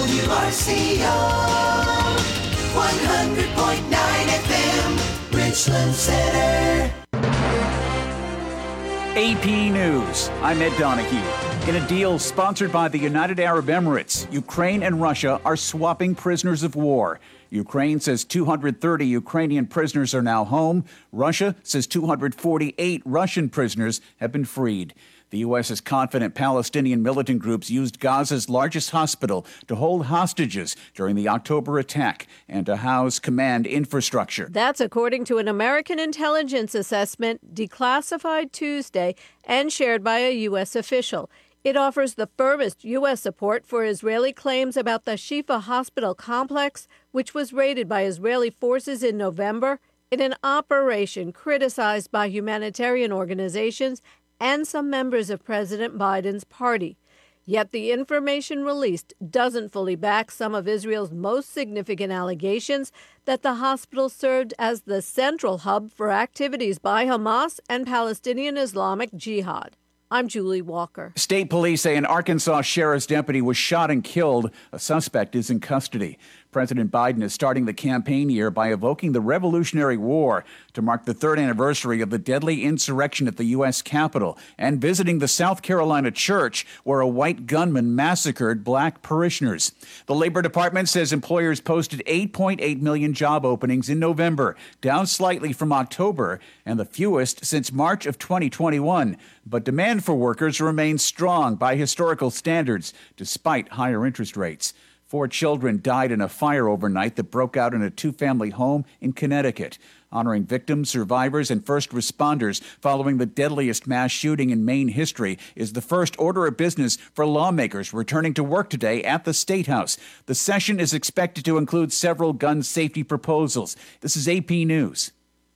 WRCO 100.9 FM, Richland Center. AP News. I'm Ed Donahue. In a deal sponsored by the United Arab Emirates, Ukraine and Russia are swapping prisoners of war. Ukraine says 230 Ukrainian prisoners are now home. Russia says 248 Russian prisoners have been freed. The U.S. is confident Palestinian militant groups used Gaza's largest hospital to hold hostages during the October attack and to house command infrastructure. That's according to an American intelligence assessment declassified Tuesday and shared by a U.S. official. It offers the firmest U.S. support for Israeli claims about the Shifa hospital complex, which was raided by Israeli forces in November in an operation criticized by humanitarian organizations and some members of President Biden's party. Yet the information released doesn't fully back some of Israel's most significant allegations that the hospital served as the central hub for activities by Hamas and Palestinian Islamic Jihad. I'm Julie Walker. State police say an Arkansas sheriff's deputy was shot and killed. A suspect is in custody. President Biden is starting the campaign year by evoking the Revolutionary War to mark the third anniversary of the deadly insurrection at the U.S. Capitol and visiting the South Carolina church where a white gunman massacred black parishioners. The Labor Department says employers posted 8.8 million job openings in November, down slightly from October and the fewest since March of 2021. But demand for workers remains strong by historical standards despite higher interest rates. 4 children died in a fire overnight that broke out in a 2-family home in Connecticut. Honoring victims, survivors, and first responders following the deadliest mass shooting in Maine history is the first order of business for lawmakers returning to work today at the State House. The session is expected to include several gun safety proposals. This is AP News.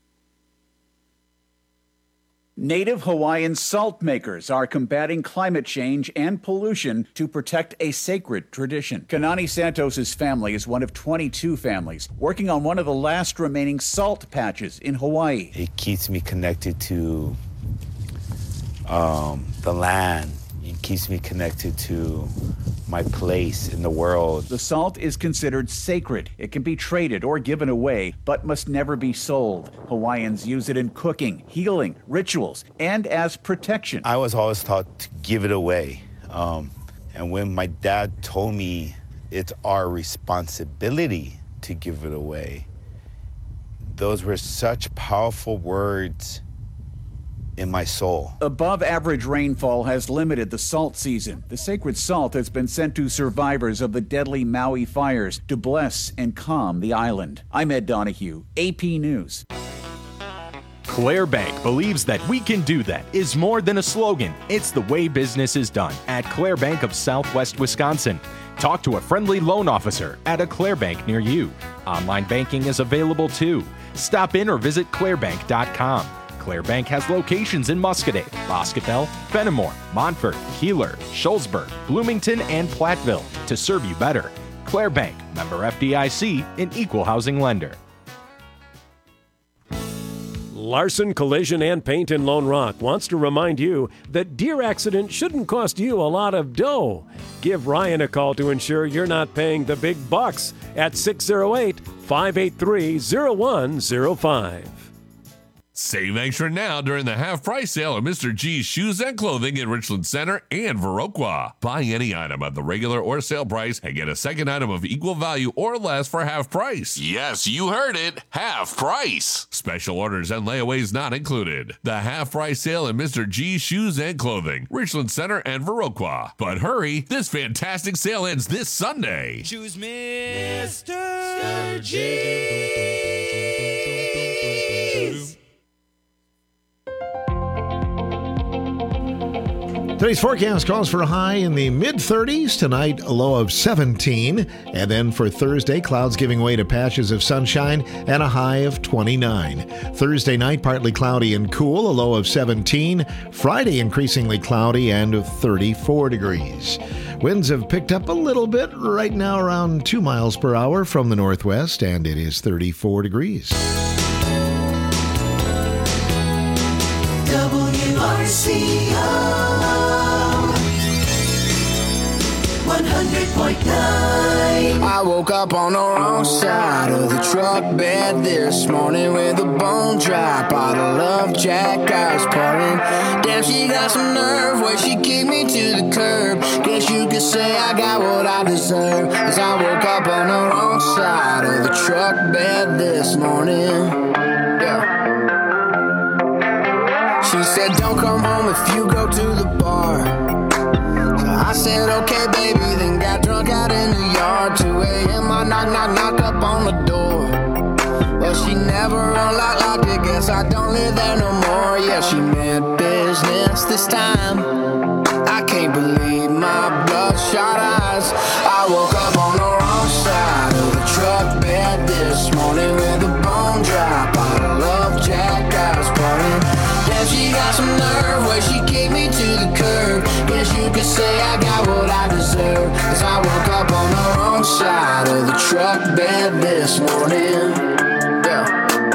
Native Hawaiian salt makers are combating climate change and pollution to protect a sacred tradition. Kanani Santos' family is one of 22 families working on one of the last remaining salt patches in Hawaii. It keeps me connected to the land. It keeps me connected to my place in the world. The salt is considered sacred. It can be traded or given away, but must never be sold. Hawaiians use it in cooking, healing, rituals, and as protection. I was always taught to give it away. And when my dad told me it's our responsibility to give it away, those were such powerful words in my soul. Above average rainfall has limited the salt season. The sacred salt has been sent to survivors of the deadly Maui fires to bless and calm the island. I'm Ed Donahue, AP News. Claire Bank believes that we can do that is more than a slogan. It's the way business is done at Claire Bank of Southwest Wisconsin. Talk to a friendly loan officer at a Claire Bank near you. Online banking is available too. Stop in or visit clairebank.com. Claire Bank has locations in Muscatine, Boscobel, Fenimore, Montfort, Keeler, Shullsburg, Bloomington, and Platteville to serve you better. Claire Bank, member FDIC, an equal housing lender. Larson Collision and Paint in Lone Rock wants to remind you that deer accident shouldn't cost you a lot of dough. Give Ryan a call to ensure you're not paying the big bucks at 608-583-0105. Save extra now during the half-price sale of Mr. G's Shoes and Clothing in Richland Center and Viroqua. Buy any item at the regular or sale price and get a second item of equal value or less for half price. Yes, you heard it. Half price. Special orders and layaways not included. The half-price sale at Mr. G's Shoes and Clothing, Richland Center and Viroqua. But hurry, this fantastic sale ends this Sunday. Choose Mr. G's. Today's forecast calls for a high in the mid-30s. Tonight, a low of 17. And then for Thursday, clouds giving way to patches of sunshine and a high of 29. Thursday night, partly cloudy and cool, a low of 17. Friday, increasingly cloudy and 34 degrees. Winds have picked up a little bit, right now around 2 miles per hour from the northwest, and it is 34 degrees. WRCO 100. 100.9. I woke up on the wrong side of the truck bed this morning with a bone dry bottle of Jack I was pouring. Damn, she got some nerve where she kicked me to the curb. Guess you could say I got what I deserve, 'cause I woke up on the wrong side of the truck bed this morning. Yeah. She said, don't come home if you go to the bar. So I said, okay, baby, then got drunk out in the yard. 2 a.m. I knock up on the door. Well, she never unlocked it, guess I don't live there no more. Yeah, she meant business this time. I can't believe my bloodshot eyes. I woke up on the wrong side of the truck bed this morning with a bone dry bottle of Jack I was pouring. Damn, she got some nerve where she kicked me to the curb. Guess you could say I got what I deserve, 'cause I woke up on the wrong side of the truck bed this morning. Yeah.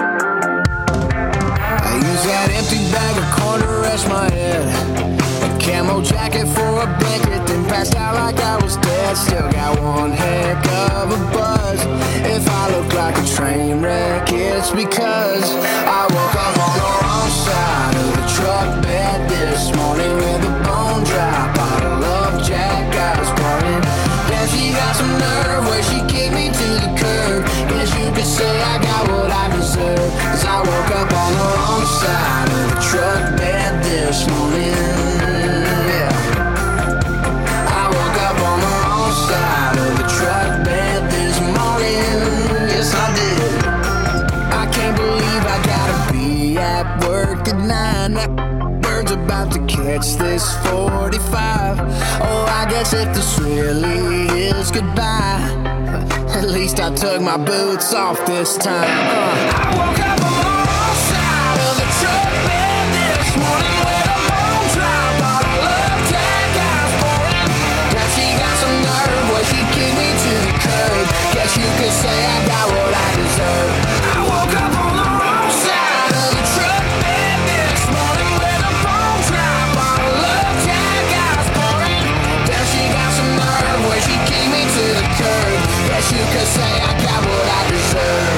I used that empty bag of corn to rest my head, a camo jacket for a blanket, then passed out like I was dead. Still got one heck of a buzz. If I look like a train wreck, it's because I woke up on the wrong side of the truck bed this morning with a bone dry bottle of Jack I was pouring. Damn, she got some nerve where she kicked me to the curb. Guess you could say I got what I deserve, 'cause I woke up on the wrong side of the truck bed this morning. Yeah. I woke up on the wrong side of the truck bed this morning. Yes, I did. I can't believe I gotta be at work at 9. That bird's about to catch this 45. Oh, I guess if this really is goodbye, at least I took my boots off this time. I woke up on the wrong side of the truck bed this morning with a bone dry bottle of Jack I was pouring. Now she got some nerve where she kicked me to the curb. Guess you could say I got what I deserve. I woke up on the wrong side of the truck bed this morning with a bone dry bottle of Jack I was pouring. Now she got some nerve where she kicked me to the curb. Guess you could say I got what I deserve.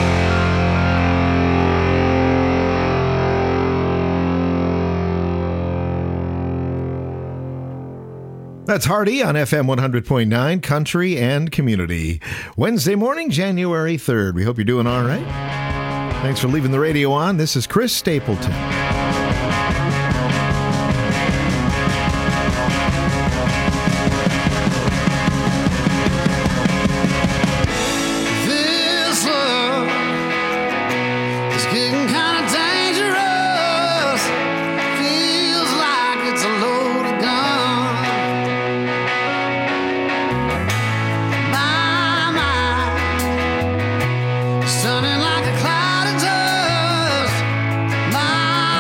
That's Hardy on FM 100.9, Country and Community. Wednesday morning, January 3rd. We hope you're doing all right. Thanks for leaving the radio on. This is Chris Stapleton. This love is getting kind of dangerous. Feels like it's a loaded gun. My mind is turning like a cloud of dust. My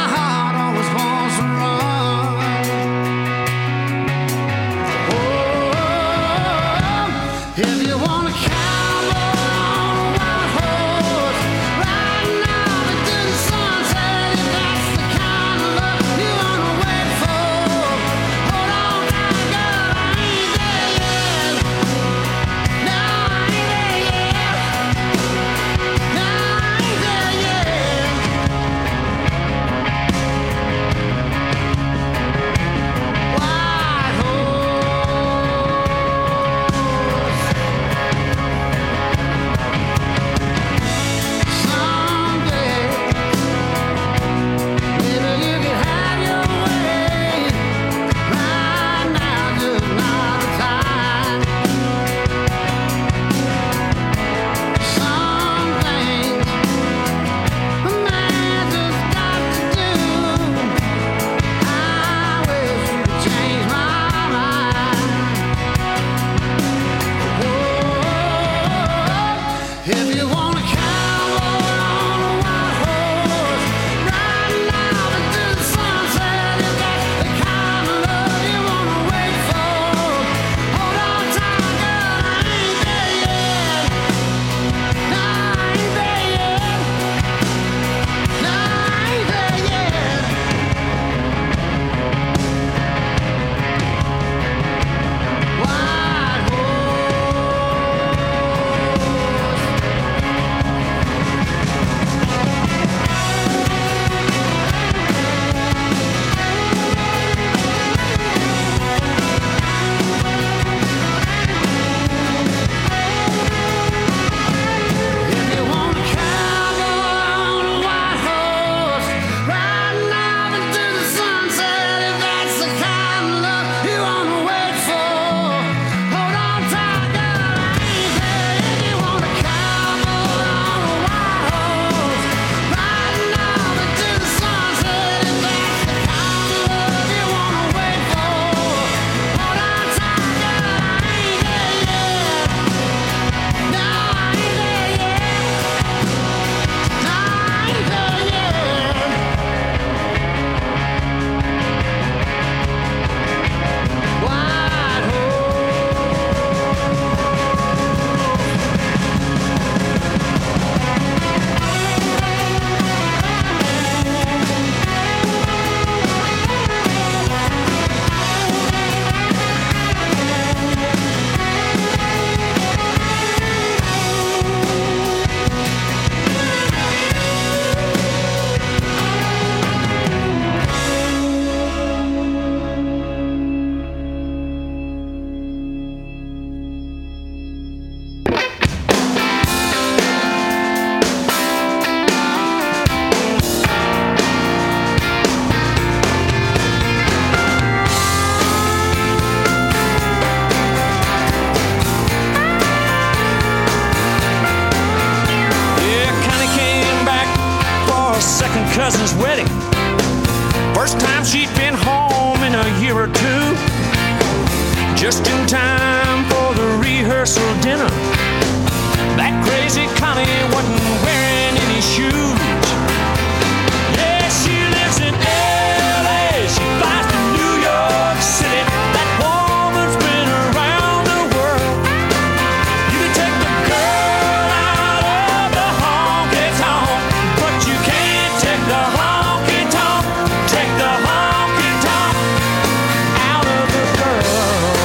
cousin's wedding. First time she'd been home in a year or two. Just in time for the rehearsal dinner. That crazy Connie wasn't wearing any shoes. Yeah, she lives in L.A. She flies to New York City. That woman's been around the world. You can take the girl out of the honky-tonk, but you can't take the honky-tonk. Take the honky-tonk out of the girl.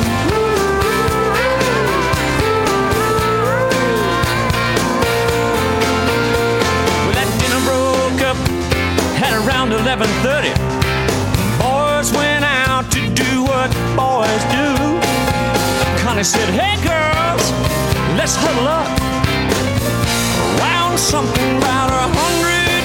Well, that dinner broke up at around 11:30. Boys went out to do what boys do. Connie said, hey girls, let's huddle up around something about 100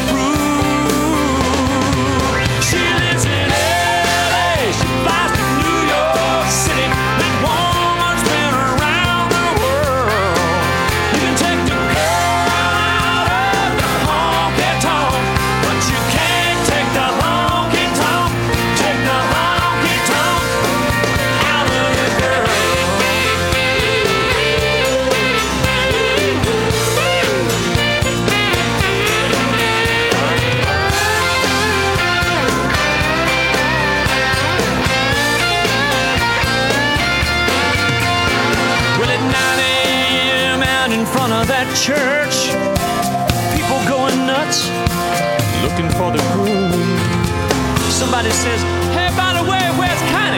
proof. She lives in L.A. She flies to New York City. That woman's been around the world. You can take the girl out of the honky-tonk, but you can't take the honky-tonk. Take the honky-tonk out of the girl. Well, at 9 a.m. out in front of that church, people going nuts, looking for the groom. Somebody says, hey, by the way, where's Connie?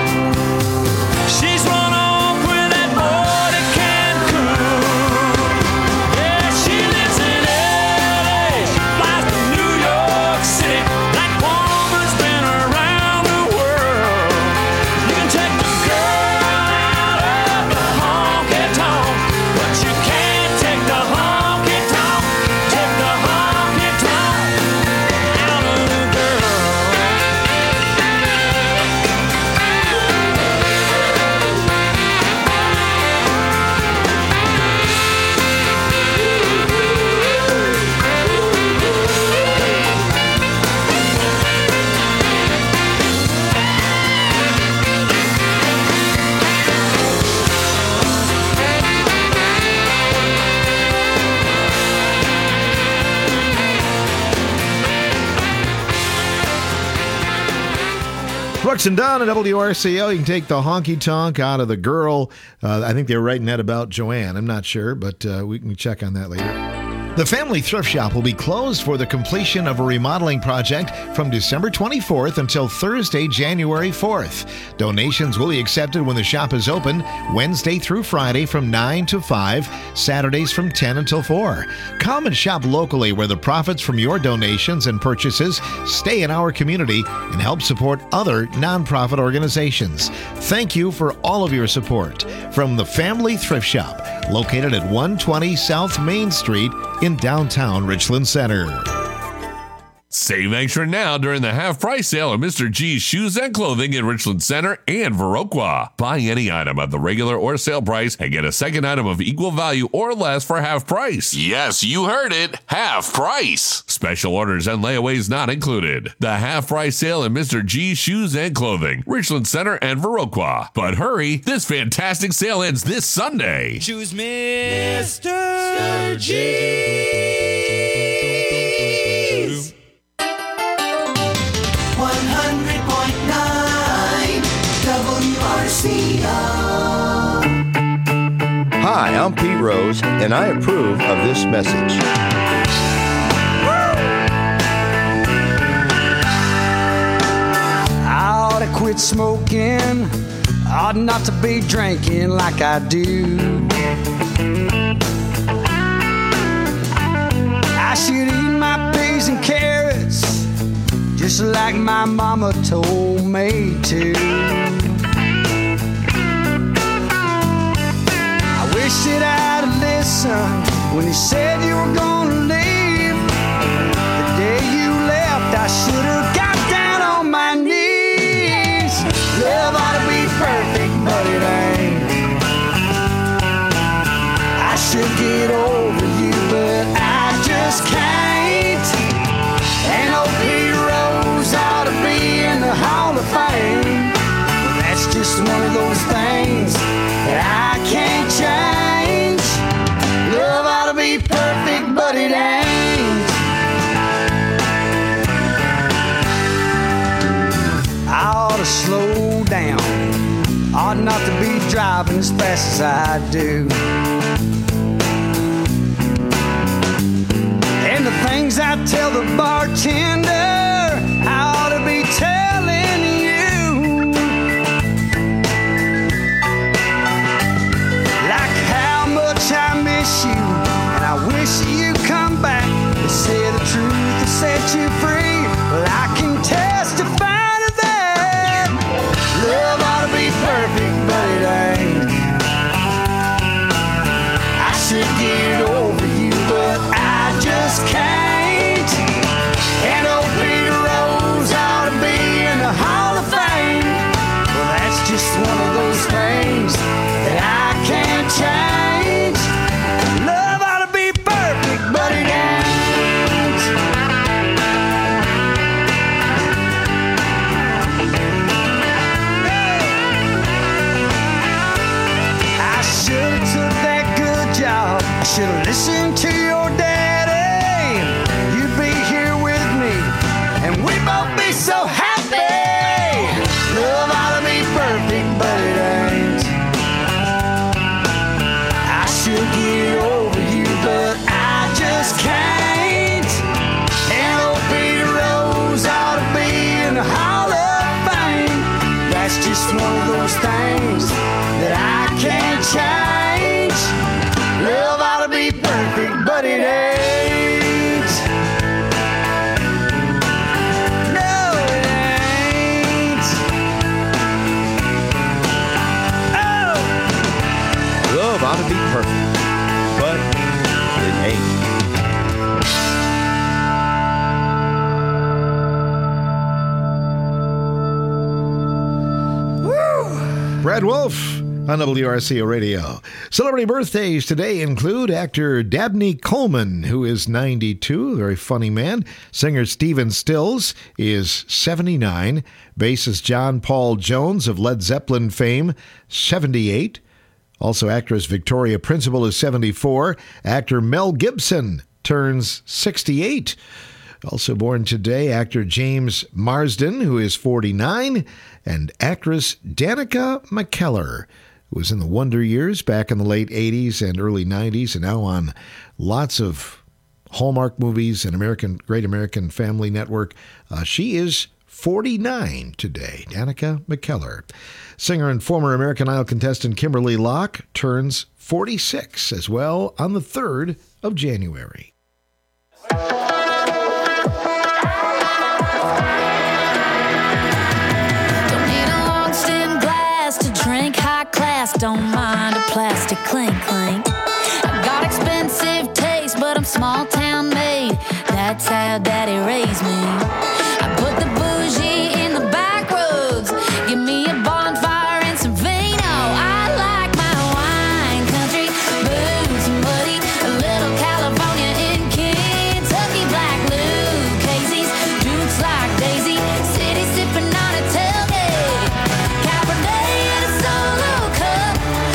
She's run off with that boy to Cancun. Yeah, she lives in L.A. She flies to New York City. That woman's been around the world. You can take the girl out of the honky-tonk, but you can't take the honky-tonk. Take the honky-tonk out of the girl. Brooks and Dunn at WRCO. You can take the honky-tonk out of the girl. I think they were writing that about Joanne. I'm not sure, but we can check on that later. The Family Thrift Shop will be closed for the completion of a remodeling project from December 24th until Thursday, January 4th. Donations will be accepted when the shop is open Wednesday through Friday from 9 to 5, Saturdays from 10 until 4. Come and shop locally where the profits from your donations and purchases stay in our community and help support other nonprofit organizations. Thank you for all of your support. From the Family Thrift Shop, located at 120 South Main Street in downtown Richland Center. Save extra now during the half-price sale of Mr. G's Shoes and Clothing in Richland Center and Viroqua. Buy any item at the regular or sale price and get a second item of equal value or less for half price. Yes, you heard it. Half price. Special orders and layaways not included. The half-price sale in Mr. G's Shoes and Clothing, Richland Center and Viroqua. But hurry, this fantastic sale ends this Sunday. Choose Mr. G's. 100.9 WRCO. Hi, I'm Pete Rose, and I approve of this message. I ought to quit smoking, ought not to be drinking like I do. I should eat my peas and carrots just like my mama told me to. I wish that I'd have listened when you said you were gonna leave. The day you left, I should have got down on my knees. Love ought to be perfect, but it ain't. I should get over you, but I just can't. just one of those things that I can't change. Love ought to be perfect, but it ain't. I ought to slow down, ought not to be driving as fast as I do. And the things I tell the bartender, I ought to be telling you. Like how much I miss you, and I wish you'd come back to say the truth and set you free. Well, I can testify to that. Love ought to be perfect, but it ain't. I should get over you, but I just can't. And old Peter Rose ought to be in the Hall of Fame. Well, that's just one of those things that I can't change. Love ought to be perfect, but it ain't. I should have took that good job. I should have listened to your daddy. You'd be here with me, and we'd both be so happy. Love ought to be perfect, but it ain't. I should get over you, but I just can't. And old Peter Rose ought to be in the Hall of Fame. That's just one of those things that I can't change. Love ought to be perfect, but it ain't. No, it ain't. Oh! Love ought to be perfect, but it ain't. Brad Wolf on WRCO Radio. Celebrity birthdays today include actor Dabney Coleman, who is 92, a very funny man. Singer Stephen Stills is 79. Bassist John Paul Jones of Led Zeppelin fame, 78. Also, actress Victoria Principal is 74. Actor Mel Gibson turns 68. Also born today, actor James Marsden, who is 49, and actress Danica McKellar, who was in the Wonder Years back in the late 80s and early 90s, and now on lots of Hallmark movies and Great American Family Network. She is 49 today, Danica McKellar. Singer and former American Idol contestant Kimberly Locke turns 46 as well on the 3rd of January. Don't mind a plastic clink clink. I've got expensive taste, but I'm small town made. That's how daddy raised me. I put the bougie in the back roads. Give me a bonfire and some vino. I like my wine country, boots and buddy. A little California in Kentucky. Black Lucchese's, Dukes like Daisy. City sipping on a tailgate. Cabernet and a solo cup.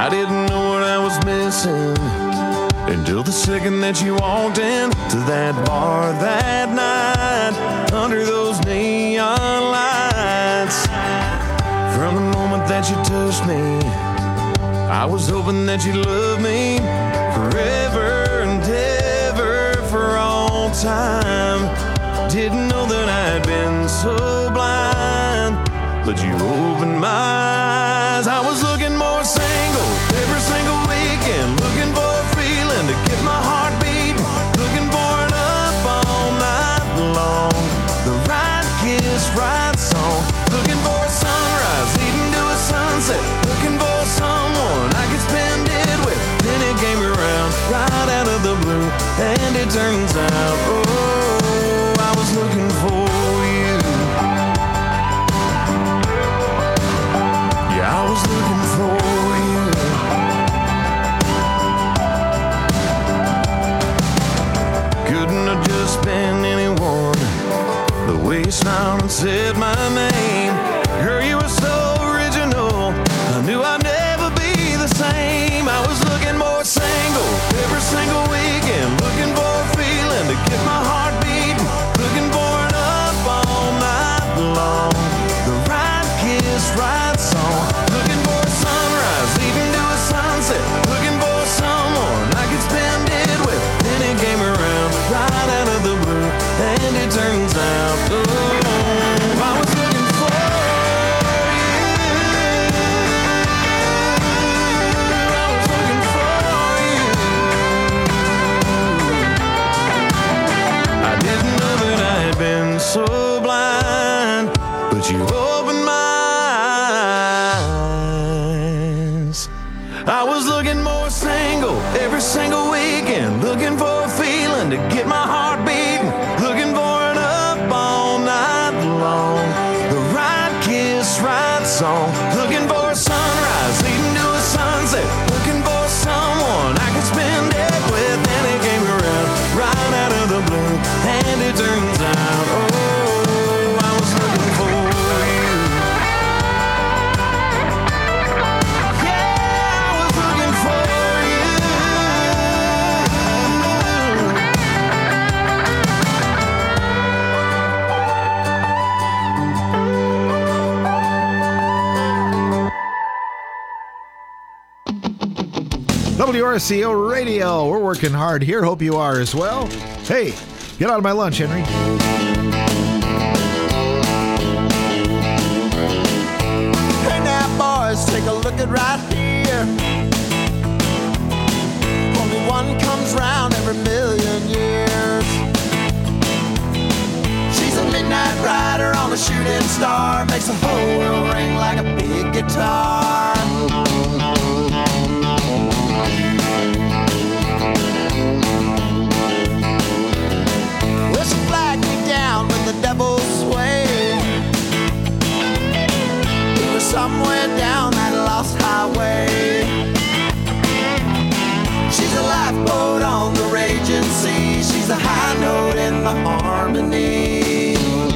I didn't know what I was missing until the second that you walked in to that bar that night under those neon lights. From the moment that you touched me, I was hoping that you'd love me forever and ever for all time. Didn't know that I'd been so blind, but you opened my eyes. I was looking more single every single weekend, looking for a feeling to get my heart beating, looking for it up all night long. The right kiss, right song, looking for a sunrise, leading to a sunset, looking for someone I could spend it with. Then it came around right out of the blue, and it turns out, oh, I was looking for you. Yeah, I was looking for you. Couldn't have just been anyone. The way you smiled and said my name, girl, you were so original. I knew I'd never be the same. I was looking more single every single weekend, looking for a feeling to get my heart beating, looking for it up all night long. The right kiss, right song, looking for a sunrise, leading to a sunset, looking for someone I could spend it with. Then it came around right out of the blue, and it turns out, oh, I was looking for so blind, but you opened my eyes. I was looking more single every single weekend, looking for a feeling to get my heart beating, looking for it up all night long. The right kiss, right song, looking for a sunrise, leading to a sunset, looking for someone I could spend it with. And it came around right out of the blue, and it turns out, oh, WRCO Radio. We're working hard here. Hope you are as well. Hey, get out of my lunch, Henry. Hey now, boys, take a look at right here. Only one comes round every million years. She's a midnight rider on a shooting star, makes the whole world ring like a big guitar. Well, she flagged me down when the devil swayed. We were somewhere down that lost highway. She's a lifeboat on the raging sea. She's the high note in the harmony.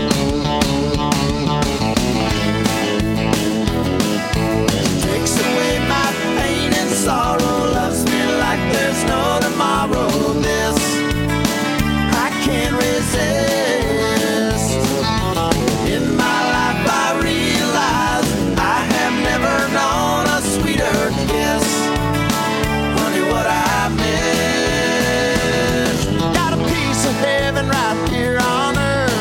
Takes away my pain and sorrow, loves me like there's no tomorrow. This I can't resist. In my life I realize I have never known a sweeter kiss. Honey, what I miss. Got a piece of heaven right here on earth.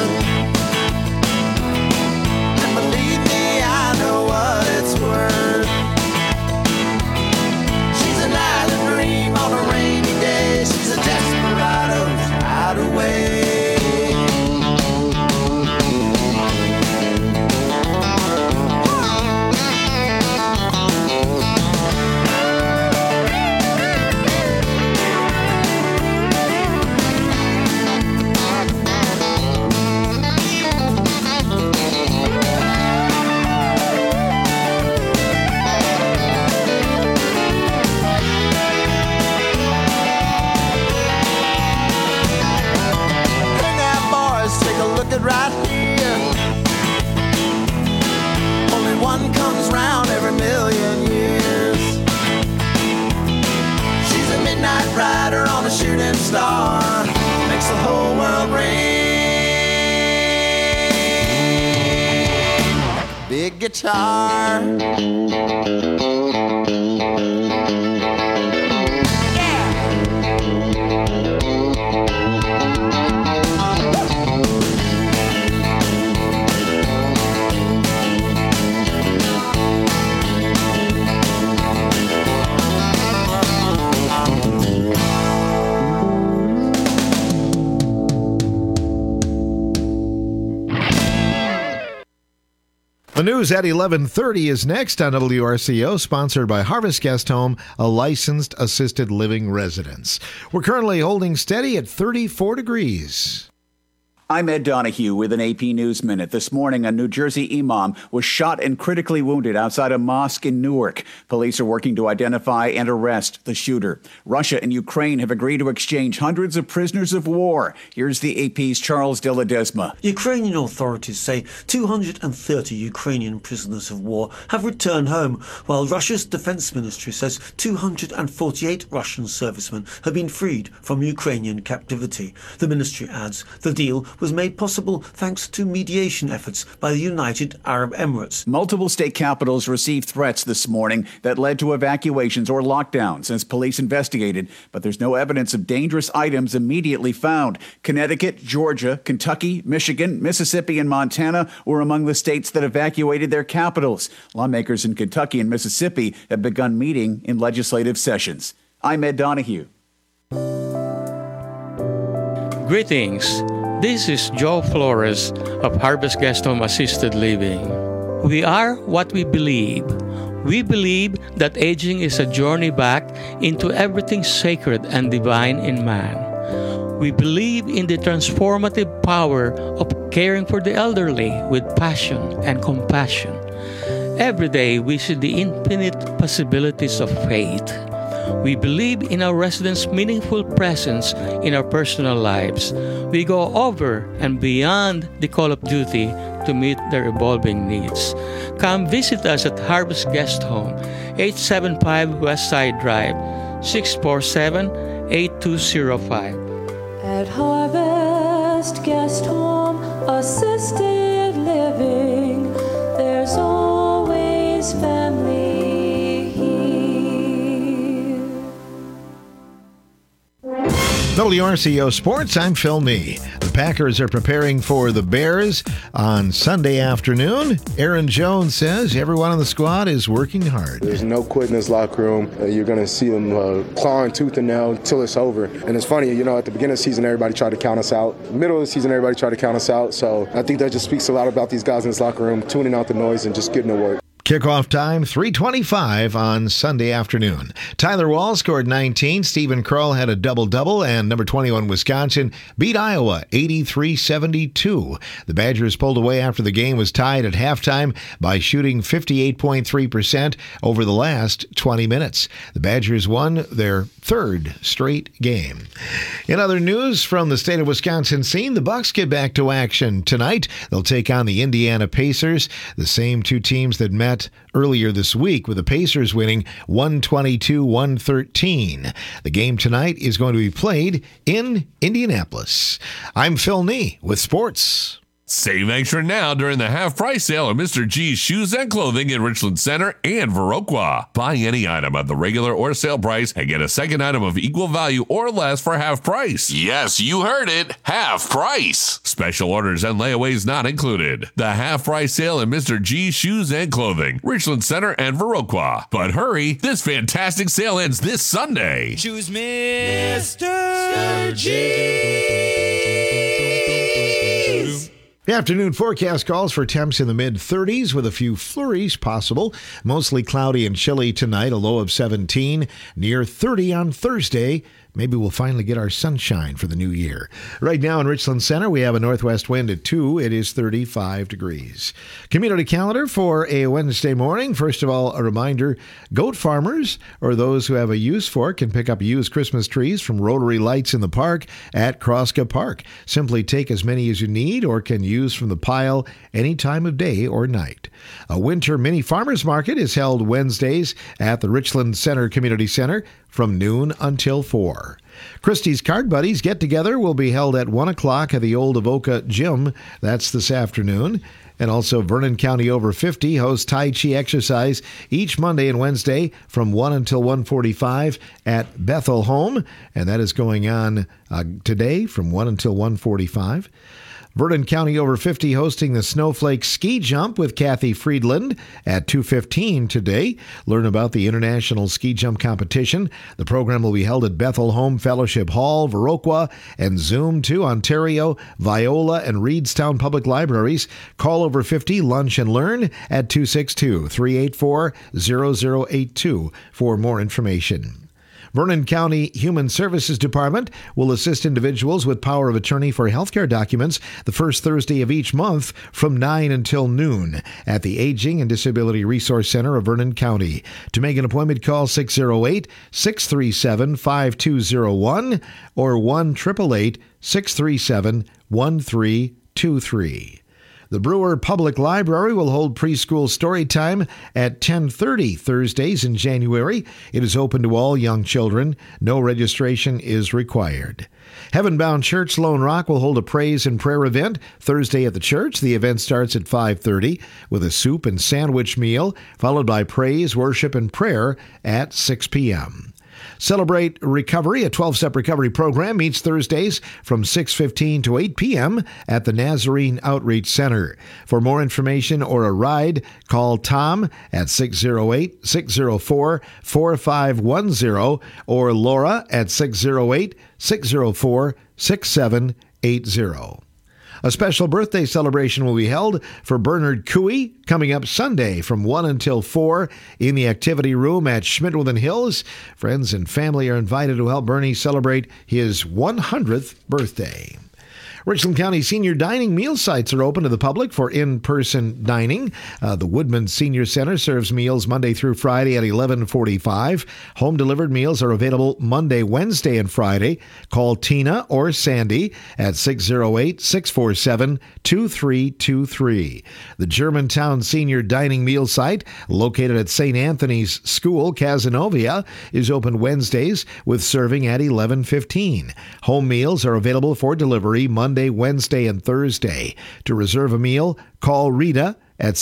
guitar. The news at 11:30 is next on WRCO, sponsored by Harvest Guest Home, a licensed assisted living residence. We're currently holding steady at 34 degrees. I'm Ed Donahue with an AP News Minute. This morning, a New Jersey imam was shot and critically wounded outside a mosque in Newark. Police are working to identify and arrest the shooter. Russia and Ukraine have agreed to exchange hundreds of prisoners of war. Here's the AP's Charles de Ledesma. Ukrainian authorities say 230 Ukrainian prisoners of war have returned home, while Russia's defense ministry says 248 Russian servicemen have been freed from Ukrainian captivity. The ministry adds the deal was made possible thanks to mediation efforts by the United Arab Emirates. Multiple state capitals received threats this morning that led to evacuations or lockdowns as police investigated, but there's no evidence of dangerous items immediately found. Connecticut, Georgia, Kentucky, Michigan, Mississippi, and Montana were among the states that evacuated their capitals. Lawmakers in Kentucky and Mississippi have begun meeting in legislative sessions. I'm Ed Donahue. Greetings. This is Joe Flores of Harvest Guest Home Assisted Living. We are what we believe. We believe that aging is a journey back into everything sacred and divine in man. We believe in the transformative power of caring for the elderly with passion and compassion. Every day we see the infinite possibilities of faith. We believe in our residents' meaningful presence in our personal lives. We go over and beyond the call of duty to meet their evolving needs. Come visit us at Harvest Guest Home, 875 West Side Drive, 647-8205. At Harvest Guest Home Assisted Living, there's always family. WRCO Sports, I'm Phil Nee. The Packers are preparing for the Bears on Sunday afternoon. Aaron Jones says everyone on the squad is working hard. There's no quit in this locker room. You're going to see them clawing tooth and nail till it's over. And it's funny, you know, at the beginning of the season, everybody tried to count us out. Middle of the season, everybody tried to count us out. So I think that just speaks a lot about these guys in this locker room, tuning out the noise and just getting to work. Kickoff time, 3:25 on Sunday afternoon. Tyler Wall scored 19. Stephen Kroll had a double-double, and number 21 Wisconsin beat Iowa 83-72. The Badgers pulled away after the game was tied at halftime by shooting 58.3% over the last 20 minutes. The Badgers won their third straight game. In other news from the state of Wisconsin scene, the Bucks get back to action tonight. They'll take on the Indiana Pacers, the same two teams that met earlier this week, with the Pacers winning 122-113. The game tonight is going to be played in Indianapolis. I'm Phil Nee with sports. Save extra now during the half-price sale of Mr. G's Shoes and Clothing in Richland Center and Viroqua. Buy any item at the regular or sale price and get a second item of equal value or less for half price. Yes, you heard it. Half price. Special orders and layaways not included. The half-price sale in Mr. G's Shoes and Clothing, Richland Center and Viroqua. But hurry, this fantastic sale ends this Sunday. Choose Mr. G's. The afternoon forecast calls for temps in the mid-30s with a few flurries possible. Mostly cloudy and chilly tonight, a low of 17, near 30 on Thursday. Maybe we'll finally get our sunshine for the new year. Right now in Richland Center, we have a northwest wind at 2. It is 35 degrees. Community calendar for a Wednesday morning. First of all, a reminder, goat farmers, or those who have a use for it, can pick up used Christmas trees from Rotary Lights in the Park at Kroska Park. Simply take as many as you need or can use from the pile any time of day or night. A winter mini farmers market is held Wednesdays at the Richland Center Community Center from noon until 4. Christie's Card Buddies get-together will be held at 1 o'clock at the Old Avoca Gym. That's this afternoon. And also Vernon County Over 50 hosts Tai Chi exercise each Monday and Wednesday from 1 until 1:45 at Bethel Home. And that is going on today from 1 until 1:45. Vernon County Over 50 hosting the Snowflake Ski Jump with Kathy Friedland at 2:15 today. Learn about the International Ski Jump Competition. The program will be held at Bethel Home Fellowship Hall, Viroqua, and Zoom to Ontario, Viola, and Reedstown Public Libraries. Call Over 50 Lunch and Learn at 262-384-0082 for more information. Vernon County Human Services Department will assist individuals with power of attorney for healthcare documents the first Thursday of each month from 9 until noon at the Aging and Disability Resource Center of Vernon County. To make an appointment, call 608-637-5201 or 1-888-637-1323. The Brewer Public Library will hold preschool story time at 10:30 Thursdays in January. It is open to all young children. No registration is required. Heavenbound Church Lone Rock will hold a praise and prayer event Thursday at the church. The event starts at 5:30 with a soup and sandwich meal, followed by praise, worship, and prayer at 6 p.m. Celebrate Recovery, a 12-step recovery program, meets Thursdays from 6:15 to 8 p.m. at the Nazarene Outreach Center. For more information or a ride, call Tom at 608-604-4510 or Laura at 608-604-6780. A special birthday celebration will be held for Bernard Cooey coming up Sunday from 1 until 4 in the activity room at Schmidtwithen Hills. Friends and family are invited to help Bernie celebrate his 100th birthday. Richland County Senior Dining meal sites are open to the public for in-person dining. The Woodman Senior Center serves meals Monday through Friday at 11:45. Home-delivered meals are available Monday, Wednesday, and Friday. Call Tina or Sandy at 608-647-2323. The Germantown Senior Dining meal site, located at St. Anthony's School, Cazenovia, is open Wednesdays with serving at 11:15. Home meals are available for delivery Monday, Wednesday, and Thursday. To reserve a meal, call Rita at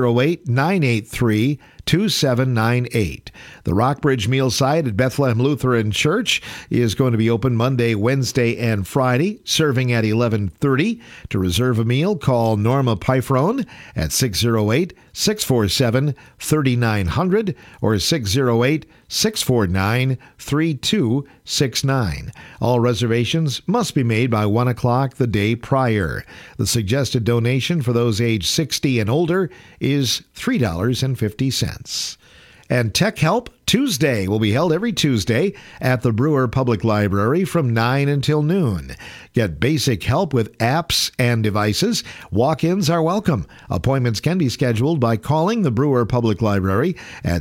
608-983-2798. The Rockbridge meal site at Bethlehem Lutheran Church is going to be open Monday, Wednesday, and Friday, serving at 11:30. To reserve a meal, call Norma Pifrone at 608-647-3900 or 608-649-3269. All reservations must be made by 1 o'clock the day prior. The suggested donation for those aged 60 and older is $3.50. And Tech Help Tuesday will be held every Tuesday at the Brewer Public Library from 9 until noon. Get basic help with apps and devices. Walk-ins are welcome. Appointments can be scheduled by calling the Brewer Public Library at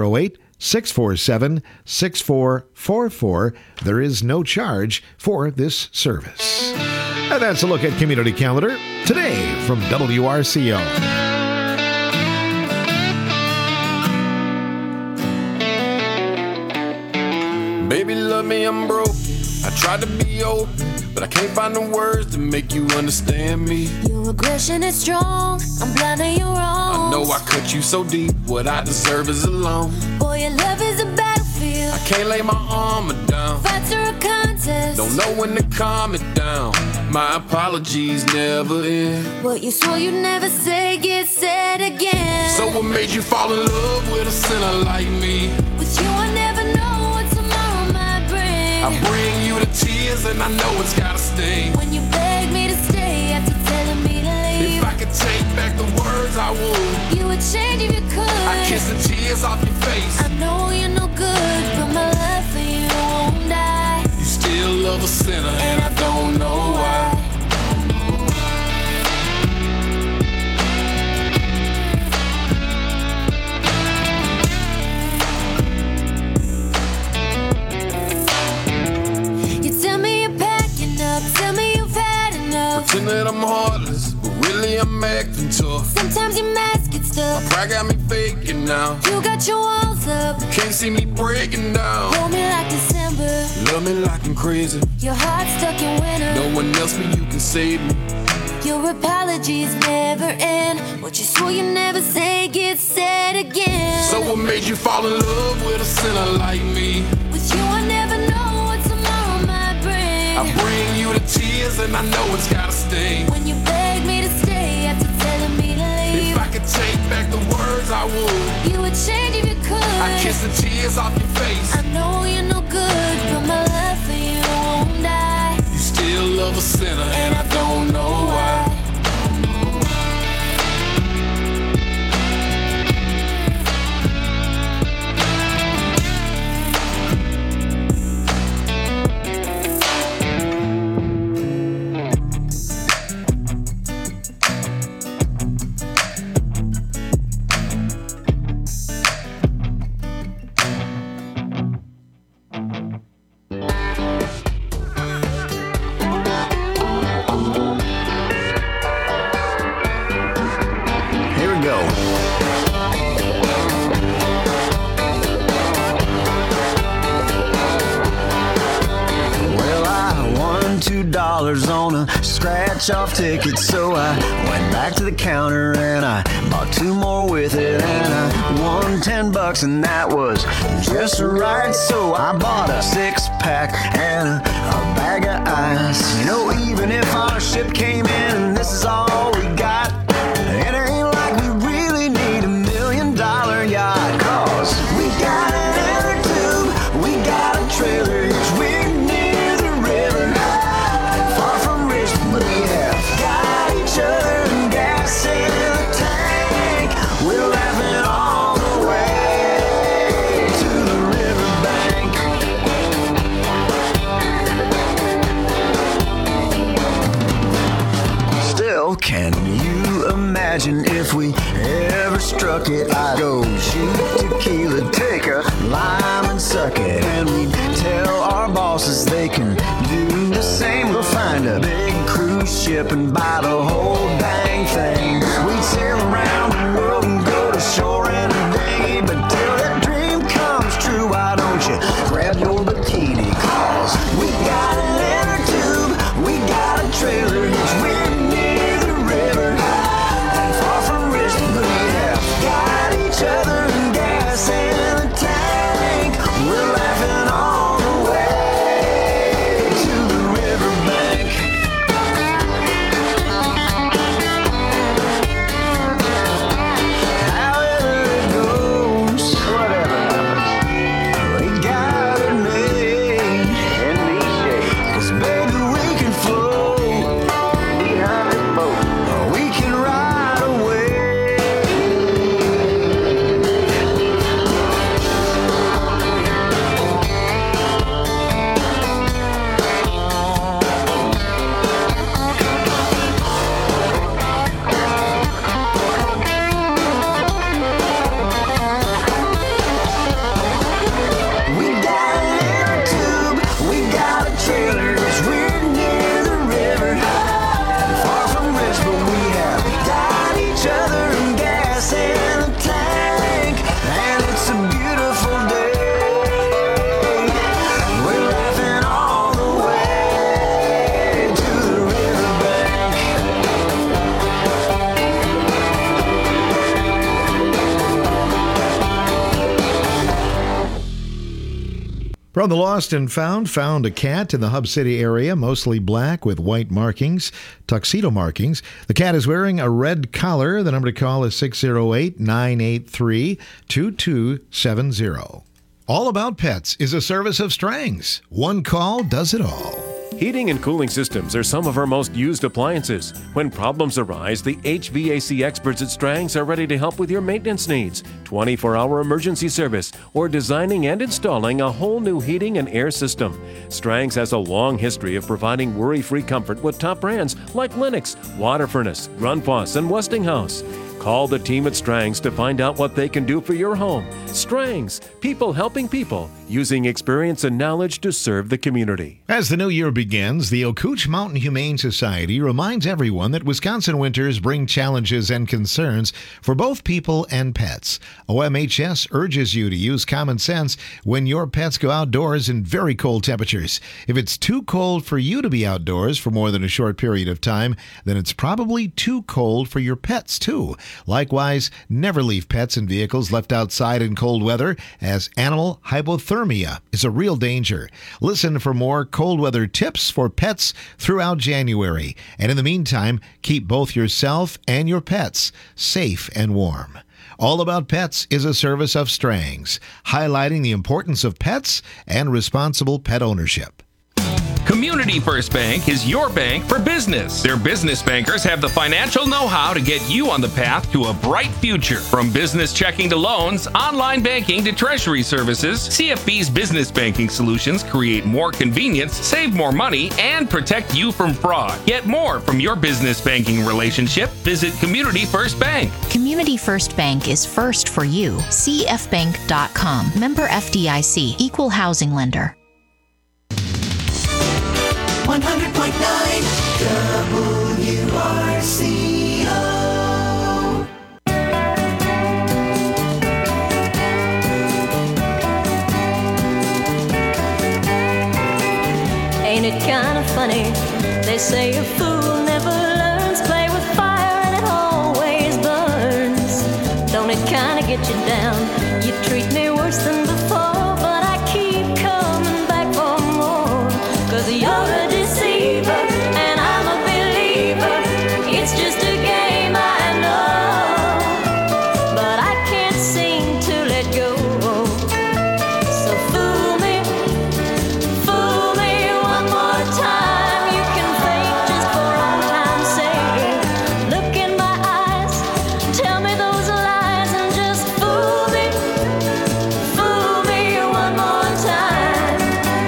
608-647-6444. There is no charge for this service. And that's a look at Community Calendar today from WRCO. Baby, love me, I'm broken. I tried to be open, but I can't find the words to make you understand me. Your aggression is strong, I'm blind to your wrongs. I know I cut you so deep, what I deserve is alone. Boy, your love is a battlefield. I can't lay my armor down. Fights are a contest. Don't know when to calm it down. My apologies never end. What you swore you'd never say gets said again. So what made you fall in love with a sinner like me? With you I never know what tomorrow might bring. I bring you the tears and I know it's gotta sting. When you beg me to stay after telling me to leave. If I could take back the words I would. You would change if you could. I kiss the tears off your face. I know you're no good, but my love for you won't die. You still love a sinner and I don't know why. Pretend that I'm heartless, but really I'm acting tough. Sometimes your mask gets stuck. My pride got me faking now. You got your walls up. You can't see me breaking down. Hold me like December. Love me like I'm crazy. Your heart's stuck in winter. No one else but you can save me. Your apologies never end. What you swore you never say gets said again. So what made you fall in love with a sinner like me? With you I never know what tomorrow might bring. I bring you the tears and I know it's gotta sting. When you beg me to stay after telling me to leave. If I could take back the words I would. You would change if you could. I kiss the tears off your face. I know you're no good, but my love for you won't die. You still love a sinner and I don't know why. On a scratch-off ticket, so I went back to the counter and I bought 2 more with it, and I won $10, and that was just right. So I bought a 6-pack and a bag of ice. You know, even if our ship came in and this is all we got, it ain't like we really need $1 million yacht. 'Cause we got an inner tube, we got a trailer, we're near the river. We have got each other and gas in the tank. We're laughing all the way to the riverbank. Still, can you imagine if we ever struck it? I'd go shoot tequila, take a lime and suck it, and we'd tell our bosses they can do the same. We'll find a big cruise ship and buy the whole dang thing. We'd sail around the world and go to shore in a dinghy. But till that dream comes true, why don't you grab your bikini? 'Cause we got an inner tube, we got a trailer, we're near the river and far from rich, but we have got each other and gas in the tank. We're laughing all the way to the riverbank. From the Lost and found a cat in the Hub City area, mostly black with white markings, tuxedo markings. The cat is wearing a red collar. The number to call is 608-983-2270. All About Pets is a service of Strang's. One call does it all. Heating and cooling systems are some of our most used appliances. When problems arise, the HVAC experts at Strang's are ready to help with your maintenance needs, 24-hour emergency service, or designing and installing a whole new heating and air system. Strang's has a long history of providing worry-free comfort with top brands like Lennox, Water Furnace, Grundfos, and Westinghouse. Call the team at Strangs to find out what they can do for your home. Strangs, people helping people, using experience and knowledge to serve the community. As the new year begins, the Ocooch Mountain Humane Society reminds everyone that Wisconsin winters bring challenges and concerns for both people and pets. OMHS urges you to use common sense when your pets go outdoors in very cold temperatures. If it's too cold for you to be outdoors for more than a short period of time, then it's probably too cold for your pets too. Likewise, never leave pets in vehicles left outside in cold weather, as animal hypothermia is a real danger. Listen for more cold weather tips for pets throughout January. And in the meantime, keep both yourself and your pets safe and warm. All About Pets is a service of Strangs, highlighting the importance of pets and responsible pet ownership. Community First Bank is your bank for business. Their business bankers have the financial know-how to get you on the path to a bright future. From business checking to loans, online banking to treasury services, CFB's business banking solutions create more convenience, save more money, and protect you from fraud. Get more from your business banking relationship. Visit Community First Bank. Community First Bank is first for you. CFbank.com. Member FDIC. Equal housing lender. 100.9 WRCO. Ain't it kind of funny? They say a fool never learns. Play with fire and it always burns. Don't it kind of get you down? You treat me worse than before, but I keep coming back for more. 'Cause you're a deceiver and I'm a believer. It's just a game, I know, but I can't seem to let go. So fool me one more time. You can fake just for old time's sake. Look in my eyes, tell me those lies, and just fool me one more time.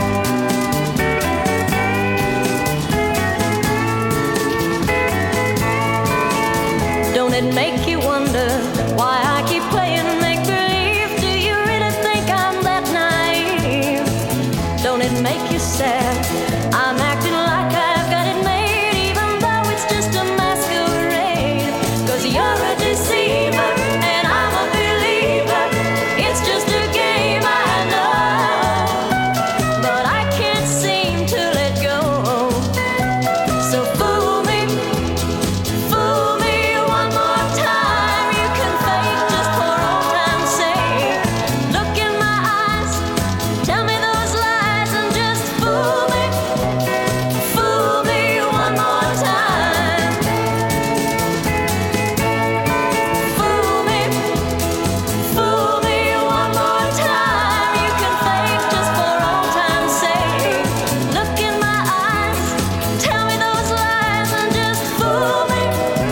Don't it make you wonder why I keep playing make-believe? Do you really think I'm that naive? Don't it make you sad? I'm acting like I've got it made, even though it's just a masquerade. 'Cause you're a deceiver and I'm a believer. It's just a game, I know, but I can't seem to let go. So fool me one more time. You can fake just for old time's sake. Look in my eyes, tell me those lies, and just fool me one more time. Fool me one more time. You can fake just for old time's sake. Look in my eyes, tell me those lies, and just fool me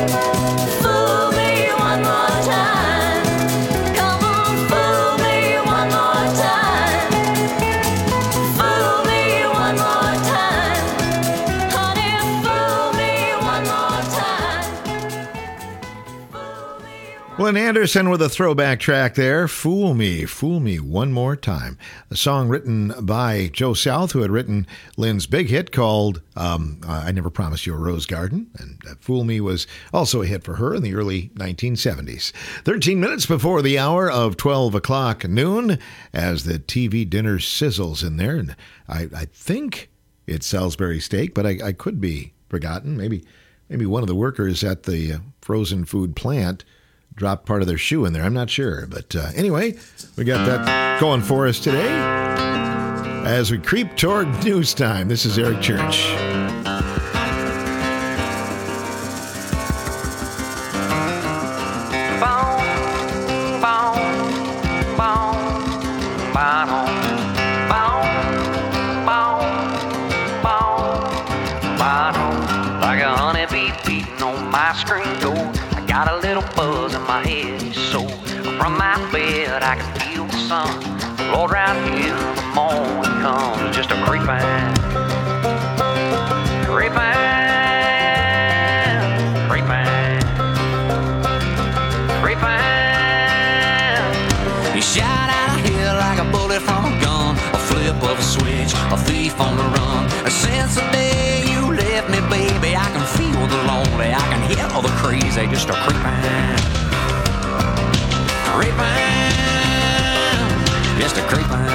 one more time. Come on, fool me one more time. Fool me one more time. Honey, fool me one more time. Glenn Anderson with a throwback track there, Fool Me One More Time. A song written by Joe South, who had written Lynn's big hit called I Never Promised You a Rose Garden. And Fool Me was also a hit for her in the early 1970s. 13 minutes before the hour of 12 o'clock noon, as the TV dinner sizzles in there. And I think it's Salisbury steak, but I could be forgotten. Maybe one of the workers at the frozen food plant dropped part of their shoe in there. I'm not sure. But anyway, we got that going for us today. As we creep toward news time, this is Eric Church. Like a honeybee beating on my screen door. I got a little buzz in my head, so from my bed I can feel the sun. Lord, right here the morning comes, just a creeping. just a creeping.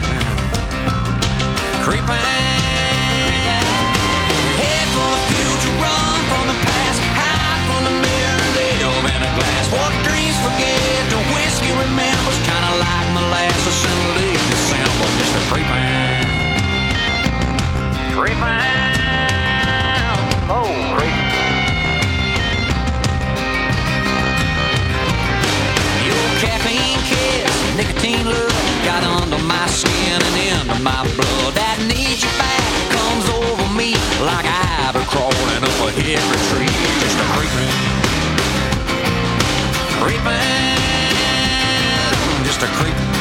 Head for the future, run from the past, hide from the mirror, live in a glass. What dreams forget, the whiskey remembers, kinda like molasses in late December. Just a creeping. Oh, creeping. Your caffeine kiss, nicotine love, got under my skin and into my blood. That needs you back comes over me like ivy crawling up a heavy tree. Just a creeping. Just a creeping.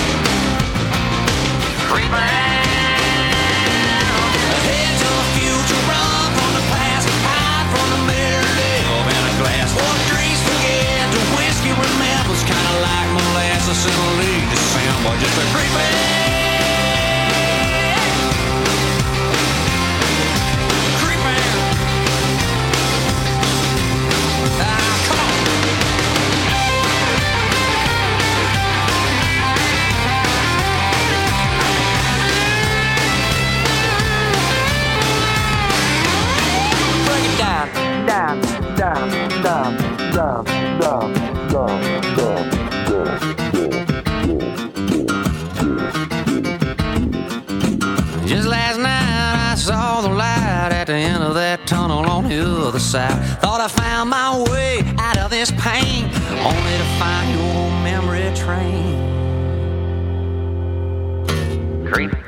Head to the future, run from the past, hide from the mirror, live in a glass. What dreams forget, the whiskey remembers, kinda like molasses in late December. Just a creeping. Just last night I saw the light at the end of that tunnel on the other side. Thought I found my way out of this pain, only to find your memory train. Creeping.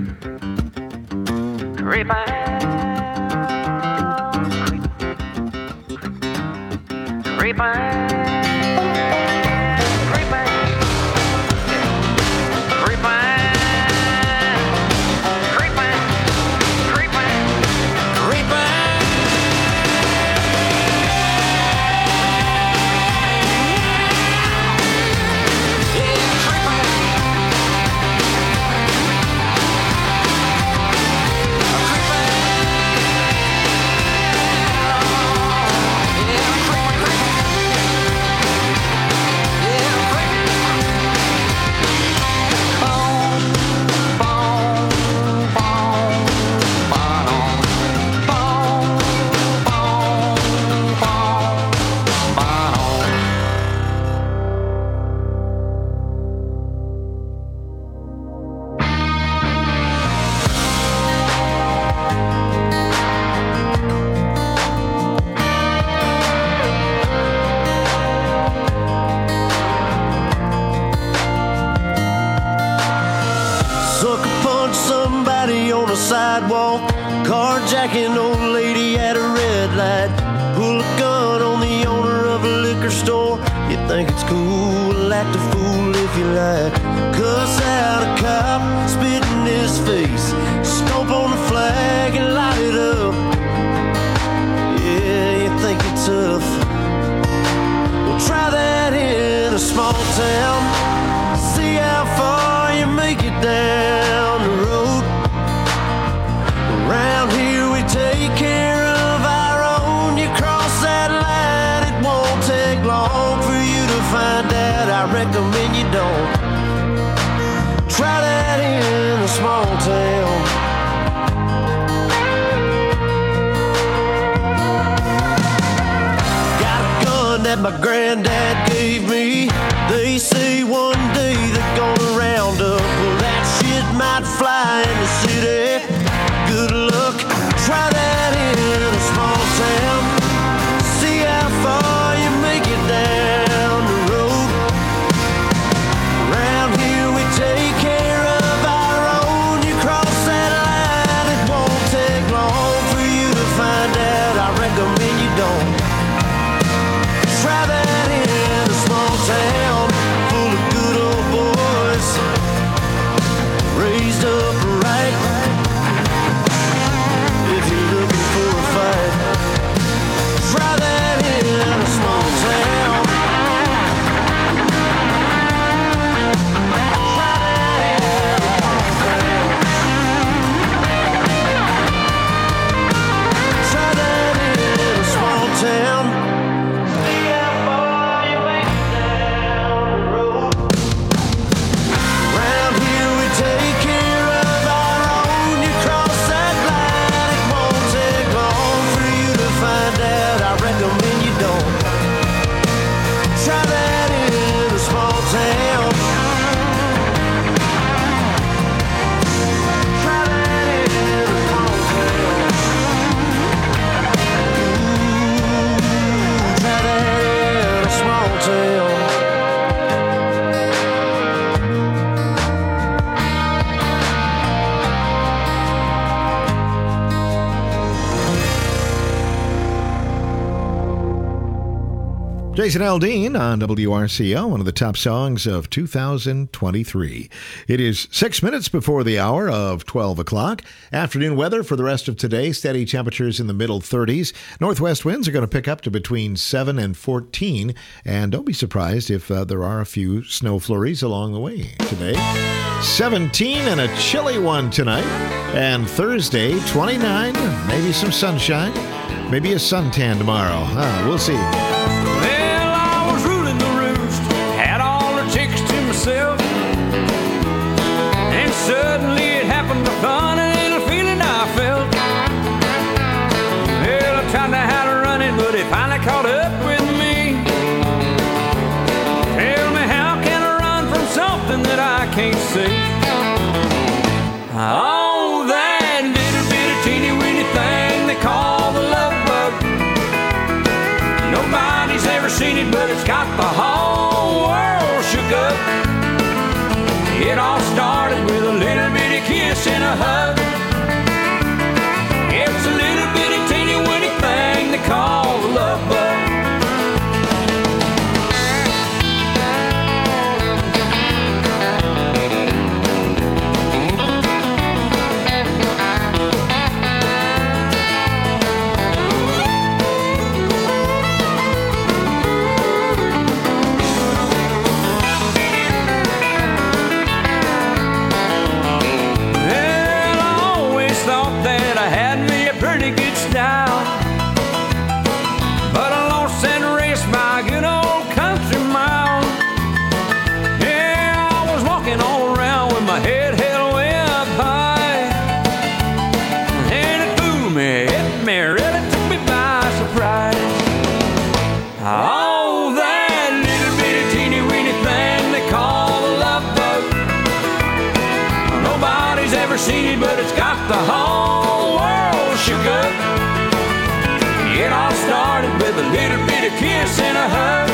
Sidewalk, carjacking old lady at a red light, pull a gun on the owner of a liquor store. You think it's cool, act a fool if you like, cuss out a cop, spit in his face, stomp on the flag and light it up. Yeah, you think you're tough, well try that in a small town, see how far you make it down the road. Around here we take care of our own. You cross that line, it won't take long for you to find out. I recommend you don't try that in a small town. Got a gun that my granddad gave me. They say one day they're gonna round up. Well, that shit might fly in the city. Good luck, try that in a small town. See how far you make it down the road. Around here we take care of our own. You cross that line, it won't take long for you to find out. I recommend you don't try that in Jason Aldean on WRCO, one of the top songs of 2023. It is 6 minutes before the hour of 12 o'clock. Afternoon weather for the rest of today. Steady temperatures in the middle 30s. Northwest winds are going to pick up to between 7 and 14. And don't be surprised if there are a few snow flurries along the way today. 17 and a chilly one tonight. And Thursday, 29, maybe some sunshine. Maybe a suntan tomorrow. We'll see. Well, I was ruling the roost, had all the chicks to myself, and suddenly it happened, a funny little feeling I felt. Well, I tried to how to run it, but it finally caught up with me. Tell me, how can I run from something that I can't see? Oh, that little bitty teeny weeny thing they call the love bug. Nobody's ever seen it, but it's got the whole world shook up. It all started with a little bitty kiss and a hug. It's a little bitty teeny weeny thing they call the love bug. But I lost that race by a good old country mile. Yeah, I was walking all around with my head held way up high, and it fooled me, hit me, really took me by surprise. Oh, that little bitty teeny weeny thing they call the love bug. Nobody's ever seen it, but it's got the whole world shook up. It all started with a little bitty kiss and a hug.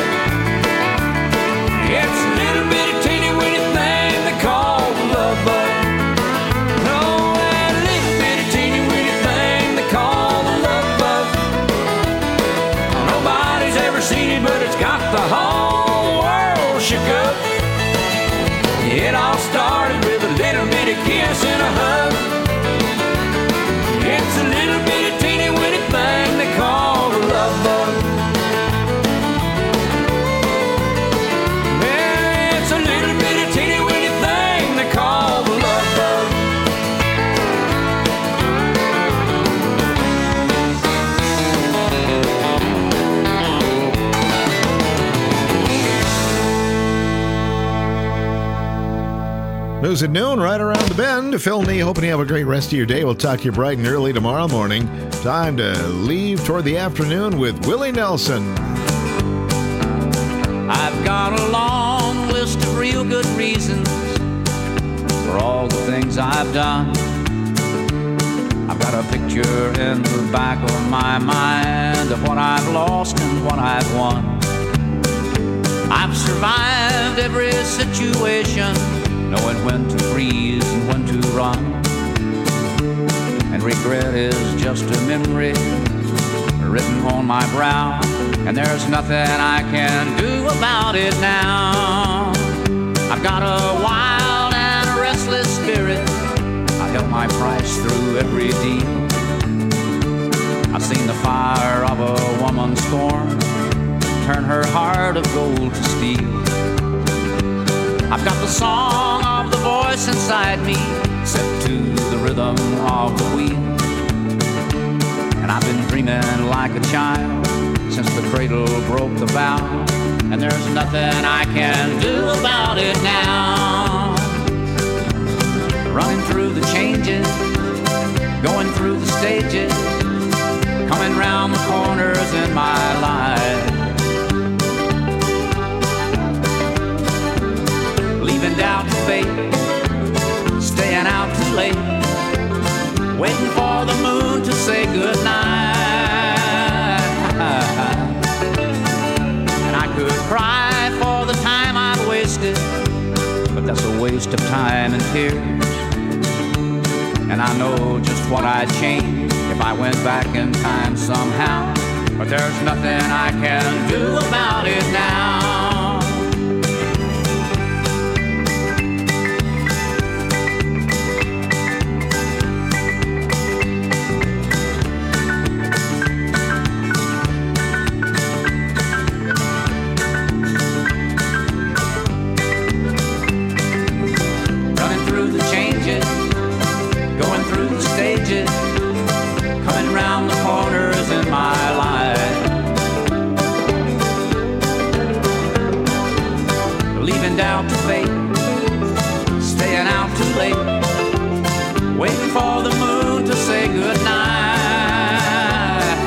It's a little bitty teeny weeny thing they call the love bug. No, that little bitty teeny weeny thing they call the love bug. Nobody's ever seen it, but it's got the whole world shook up. It all started with a little bitty kiss and a hug. It's a little bitty teeny weeny thing they call the love bug. Yeah, it's a little bitty teeny weeny thing they call the love bug. News at noon, right around the bend. Phil Nee, hoping you have a great rest of your day. We'll talk to you bright and early tomorrow morning. Time to leave toward the afternoon with Willie Nelson. I've got a long list of real good reasons for all the things I've done. I've got a picture in the back of my mind of what I've lost and what I've won. I've survived every situation, knowing when to freeze and when to run. And regret is just a memory written on my brow, and there's nothing I can do about it now. I've got a wild and a restless spirit. I held my price through every deal. I've seen the fire of a woman's scorn turn her heart of gold to steel. I've got the song of the voice inside me set to the rhythm of the wheel. And I've been dreaming like a child since the cradle broke the bow, and there's nothing I can do about it now. Running through the changes, going through the stages, coming round the corners in my life. Leaving doubt to fate, staying out too late, waiting for the moon to say goodnight. And I could cry for the time I've wasted, but that's a waste of time and tears. And I know just what I'd change if I went back in time somehow. but there's nothing I can do about it now. Coming round the corners in my life, leaving doubt to fate, staying out too late, waiting for the moon to say goodnight.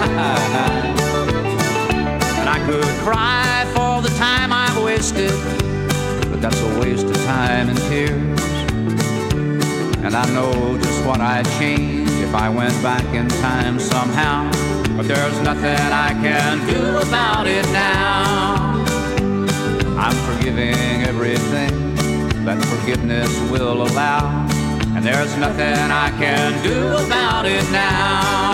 And I could cry for the time I've wasted, but that's a waste of time and tears. And I know just what I'd change if I went back in time somehow, but there's nothing I can do about it now. I'm forgiving everything that forgiveness will allow, and there's nothing I can do about it now.